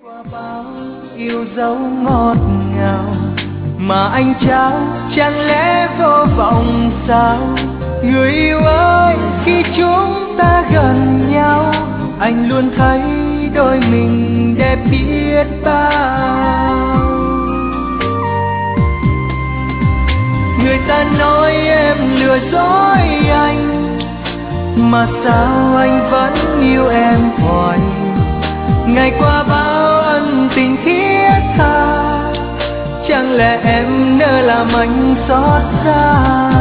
Qua bao yêu dấu ngọt ngào mà anh trao, chẳng lẽ vô vọng sao? Người yêu ơi, khi chúng ta gần nhau, anh luôn thấy đôi mình đẹp biết bao. Người ta nói em lừa dối anh, mà sao anh vẫn yêu em hoài? Ngày qua bao ân tình thiết tha, chẳng lẽ em nỡ làm anh xót xa?